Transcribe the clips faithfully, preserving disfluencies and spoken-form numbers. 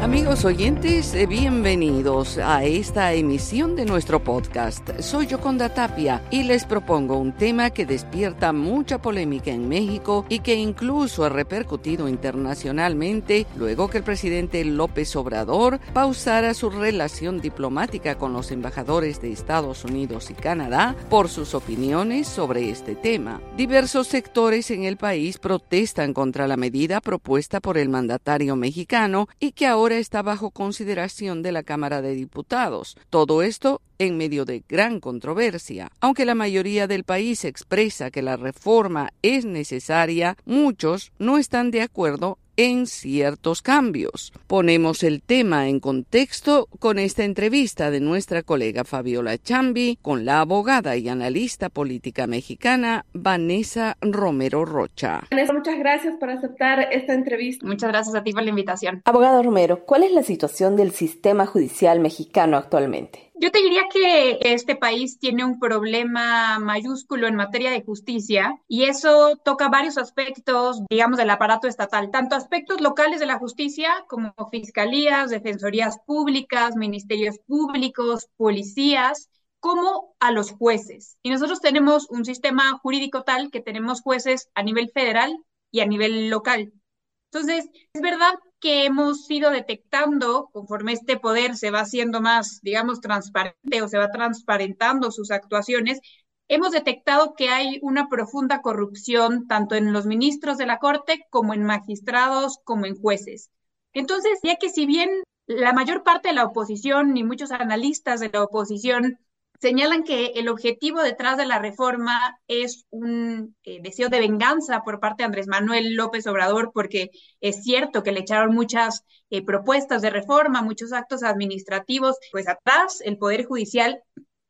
Amigos oyentes, bienvenidos a esta emisión de nuestro podcast. Soy Yoconda Tapia y les propongo un tema que despierta mucha polémica en México y que incluso ha repercutido internacionalmente luego que el presidente López Obrador pausara su relación diplomática con los embajadores de Estados Unidos y Canadá por sus opiniones sobre este tema. Diversos sectores en el país protestan contra la medida propuesta por el mandatario mexicano y que ahora está bajo consideración de la Cámara de Diputados. Todo esto en medio de gran controversia. Aunque la mayoría del país expresa que la reforma es necesaria, muchos no están de acuerdo en ciertos cambios. Ponemos el tema en contexto con esta entrevista de nuestra colega Fabiola Chambi con la abogada y analista política mexicana Vanessa Romero Rocha. Vanessa, muchas gracias por aceptar esta entrevista. Muchas gracias a ti por la invitación. Abogada Romero, ¿cuál es la situación del sistema judicial mexicano actualmente? Yo te diría que este país tiene un problema mayúsculo en materia de justicia y eso toca varios aspectos, digamos, del aparato estatal, tanto aspectos locales de la justicia como fiscalías, defensorías públicas, ministerios públicos, policías, como a los jueces. Y nosotros tenemos un sistema jurídico tal que tenemos jueces a nivel federal y a nivel local. Entonces, es verdad que hemos ido detectando, conforme este poder se va haciendo más, digamos, transparente o se va transparentando sus actuaciones, hemos detectado que hay una profunda corrupción tanto en los ministros de la Corte como en magistrados, como en jueces. Entonces, ya que si bien la mayor parte de la oposición y muchos analistas de la oposición señalan que el objetivo detrás de la reforma es un eh, deseo de venganza por parte de Andrés Manuel López Obrador, porque es cierto que le echaron muchas eh, propuestas de reforma, muchos actos administrativos, pues atrás el Poder Judicial.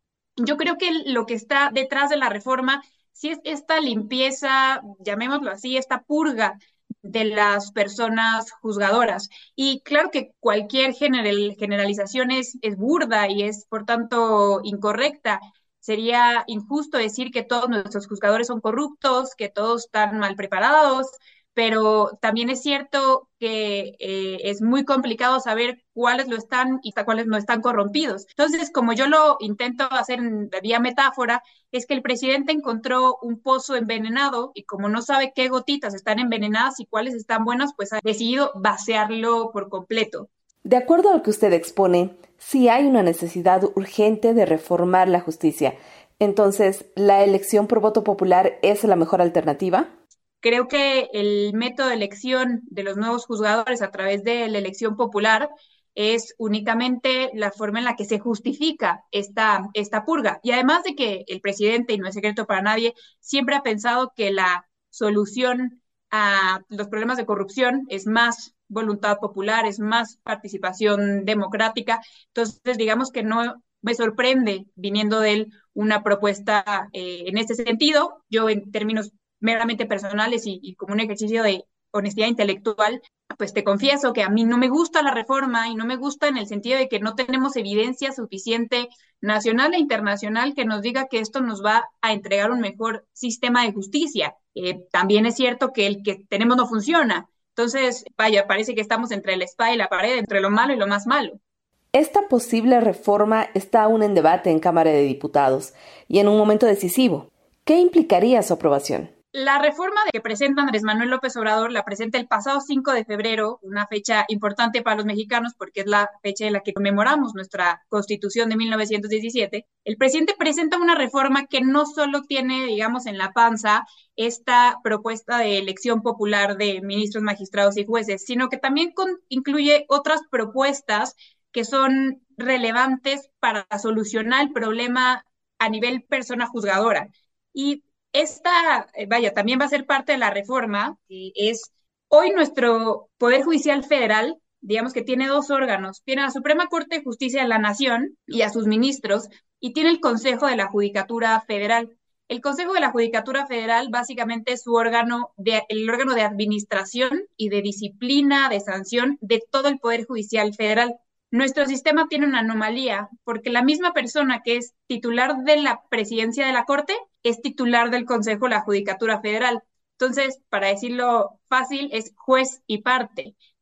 Yo creo que lo que está detrás de la reforma sí es esta limpieza, llamémoslo así, esta purga de las personas juzgadoras. Y claro que cualquier general, generalización es, es burda y es, por tanto, incorrecta. Sería injusto decir que todos nuestros juzgadores son corruptos, que todos están mal preparados, pero también es cierto que eh, es muy complicado saber cuáles lo están y cuáles no están corrompidos. Entonces, como yo lo intento hacer en vía metáfora, es que el presidente encontró un pozo envenenado y como no sabe qué gotitas están envenenadas y cuáles están buenas, pues ha decidido vaciarlo por completo. De acuerdo a lo que usted expone, sí hay una necesidad urgente de reformar la justicia. Entonces, ¿la elección por voto popular es la mejor alternativa? Creo que el método de elección de los nuevos juzgadores a través de la elección popular es únicamente la forma en la que se justifica esta, esta purga. Y además de que el presidente, y no es secreto para nadie, siempre ha pensado que la solución a los problemas de corrupción es más voluntad popular, es más participación democrática. Entonces, digamos que no me sorprende viniendo de él una propuesta eh, en este sentido. Yo, en términos meramente personales y, y como un ejercicio de honestidad intelectual, pues te confieso que a mí no me gusta la reforma y no me gusta en el sentido de que no tenemos evidencia suficiente nacional e internacional que nos diga que esto nos va a entregar un mejor sistema de justicia. Eh, también es cierto que el que tenemos no funciona. Entonces, vaya, parece que estamos entre la espada y la pared, entre lo malo y lo más malo. Esta posible reforma está aún en debate en Cámara de Diputados y en un momento decisivo. ¿Qué implicaría su aprobación? La reforma que presenta Andrés Manuel López Obrador la presenta el pasado cinco de febrero, una fecha importante para los mexicanos porque es la fecha en la que conmemoramos nuestra Constitución de mil novecientos diecisiete. El presidente presenta una reforma que no solo tiene, digamos, en la panza esta propuesta de elección popular de ministros, magistrados y jueces, sino que también con, incluye otras propuestas que son relevantes para solucionar el problema a nivel persona juzgadora. Y esta, vaya, también va a ser parte de la reforma, que es hoy nuestro Poder Judicial Federal, digamos que tiene dos órganos, tiene a la Suprema Corte de Justicia de la Nación y a sus ministros, y tiene el Consejo de la Judicatura Federal. El Consejo de la Judicatura Federal básicamente es su órgano, de, el órgano de administración y de disciplina, de sanción de todo el Poder Judicial Federal. Nuestro sistema tiene una anomalía porque la misma persona que es titular de la presidencia de la Corte es titular del Consejo de la Judicatura Federal. Entonces, para decirlo fácil, es juez y parte.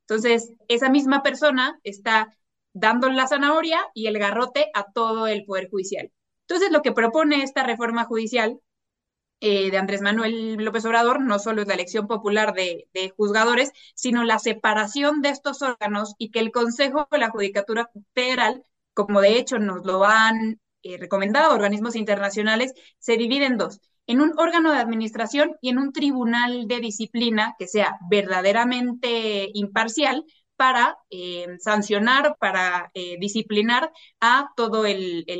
Entonces, esa misma persona está dando la zanahoria y el garrote a todo el Poder Judicial. Entonces, lo que propone esta reforma judicial eh, de Andrés Manuel López Obrador no solo es la elección popular de, de juzgadores, sino la separación de estos órganos y que el Consejo de la Judicatura Federal, como de hecho nos lo han eh, recomendado organismos internacionales, se divide en dos, en un órgano de administración y en un tribunal de disciplina que sea verdaderamente imparcial para eh, sancionar, para eh, disciplinar a todos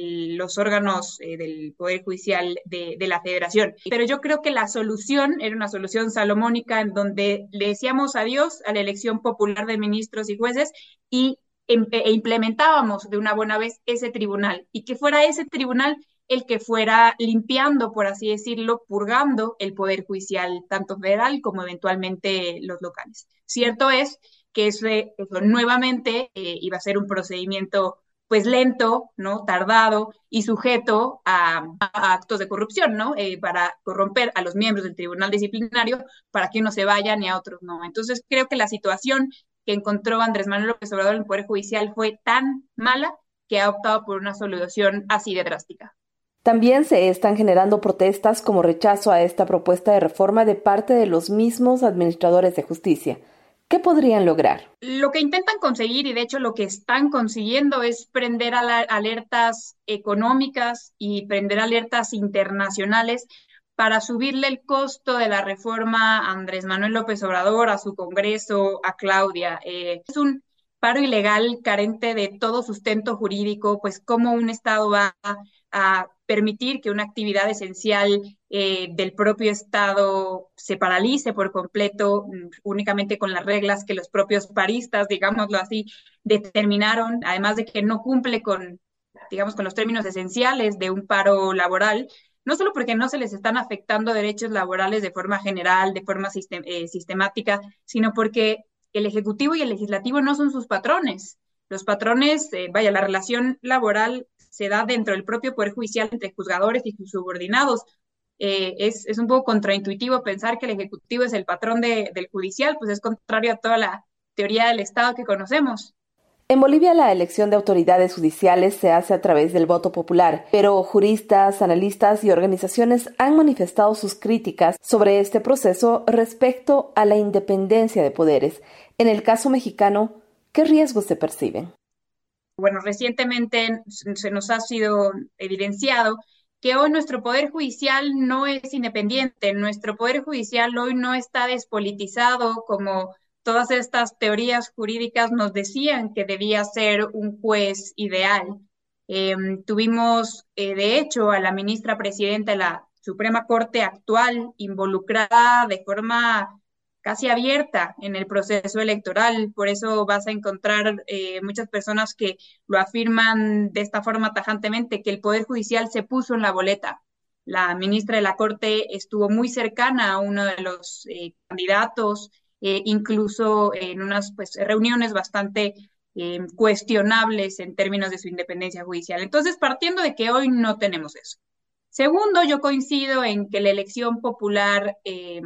los órganos eh, del Poder Judicial de, de la Federación. Pero yo creo que la solución era una solución salomónica en donde le decíamos adiós a la elección popular de ministros y jueces y e implementábamos de una buena vez ese tribunal y que fuera ese tribunal el que fuera limpiando, por así decirlo, purgando el Poder Judicial, tanto federal como eventualmente los locales. Cierto es que eso, eso nuevamente eh, iba a ser un procedimiento pues lento, ¿no? Tardado y sujeto a, a actos de corrupción, ¿no? Eh, para corromper a los miembros del tribunal disciplinario para que unos se vayan y a otros no. Entonces creo que la situación que encontró Andrés Manuel López Obrador en el Poder Judicial fue tan mala que ha optado por una solución así de drástica. También se están generando protestas como rechazo a esta propuesta de reforma de parte de los mismos administradores de justicia. ¿Qué podrían lograr? Lo que intentan conseguir, y de hecho lo que están consiguiendo, es prender alertas económicas y prender alertas internacionales para subirle el costo de la reforma a Andrés Manuel López Obrador, a su Congreso, a Claudia. Eh, es un paro ilegal carente de todo sustento jurídico, pues cómo un Estado va a, a permitir que una actividad esencial eh, del propio Estado se paralice por completo, únicamente con las reglas que los propios paristas, digámoslo así, determinaron, además de que no cumple con, digamos, con los términos esenciales de un paro laboral, no solo porque no se les están afectando derechos laborales de forma general, de forma sistem eh, sistemática, sino porque el Ejecutivo y el Legislativo no son sus patrones. Los patrones, eh, vaya, la relación laboral se da dentro del propio Poder Judicial entre juzgadores y sus subordinados. Eh, es, es un poco contraintuitivo pensar que el Ejecutivo es el patrón de, del Judicial, pues es contrario a toda la teoría del Estado que conocemos. En Bolivia la elección de autoridades judiciales se hace a través del voto popular, pero juristas, analistas y organizaciones han manifestado sus críticas sobre este proceso respecto a la independencia de poderes. En el caso mexicano, ¿qué riesgos se perciben? Bueno, recientemente se nos ha sido evidenciado que hoy nuestro Poder Judicial no es independiente, nuestro Poder Judicial hoy no está despolitizado como todas estas teorías jurídicas nos decían que debía ser un juez ideal. Eh, tuvimos, eh, de hecho, a la ministra presidenta de la Suprema Corte actual involucrada de forma casi abierta en el proceso electoral. Por eso vas a encontrar eh, muchas personas que lo afirman de esta forma tajantemente, que el Poder Judicial se puso en la boleta. La ministra de la Corte estuvo muy cercana a uno de los eh, candidatos, eh, incluso en unas pues, reuniones bastante eh, cuestionables en términos de su independencia judicial. Entonces, partiendo de que hoy no tenemos eso. Segundo, yo coincido en que la elección popular eh,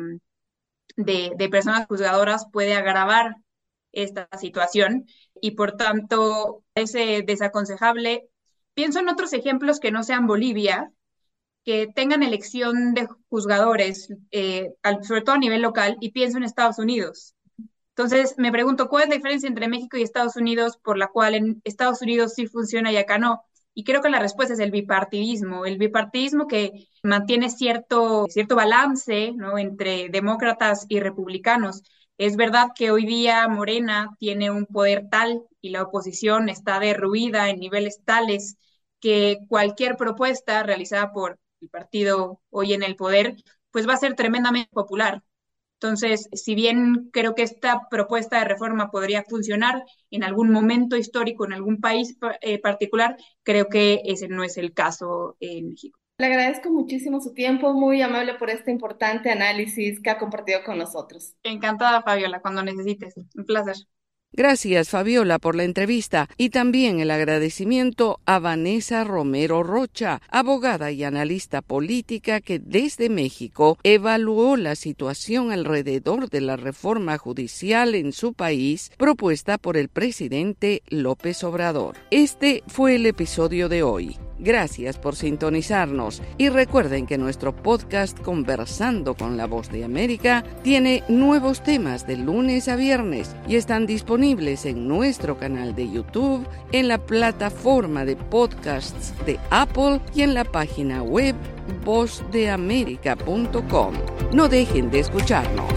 de, de personas juzgadoras puede agravar esta situación y por tanto es desaconsejable. Pienso en otros ejemplos que no sean Bolivia, que tengan elección de juzgadores, eh, al, sobre todo a nivel local, y pienso en Estados Unidos. Entonces me pregunto, ¿cuál es la diferencia entre México y Estados Unidos por la cual en Estados Unidos sí funciona y acá no? Y creo que la respuesta es el bipartidismo, el bipartidismo que mantiene cierto, cierto balance, ¿no?, entre demócratas y republicanos. Es verdad que hoy día Morena tiene un poder tal y la oposición está derruida en niveles tales que cualquier propuesta realizada por el partido hoy en el poder, pues va a ser tremendamente popular. Entonces, si bien creo que esta propuesta de reforma podría funcionar en algún momento histórico, en algún país eh, particular, creo que ese no es el caso en México. Le agradezco muchísimo su tiempo, muy amable por este importante análisis que ha compartido con nosotros. Encantada, Fabiola, cuando necesites. Un placer. Gracias, Fabiola, por la entrevista y también el agradecimiento a Vanessa Romero Rocha, abogada y analista política que desde México evaluó la situación alrededor de la reforma judicial en su país propuesta por el presidente López Obrador. Este fue el episodio de hoy. Gracias por sintonizarnos y recuerden que nuestro podcast Conversando con la Voz de América tiene nuevos temas de lunes a viernes y están disponibles en nuestro canal de YouTube, en la plataforma de podcasts de Apple y en la página web voz de américa punto com. No dejen de escucharnos.